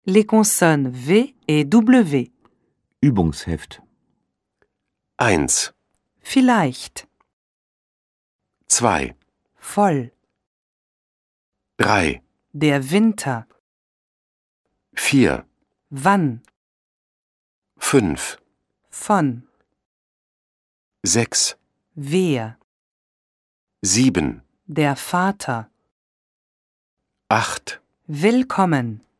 Les consonnes V et W. Übungsheft. 1, Vielleicht. 2, Voll. 3, Der Winter. 4, Wann. 5, Von. 6, Wer. 7, Der Vater. 8. Willkommen.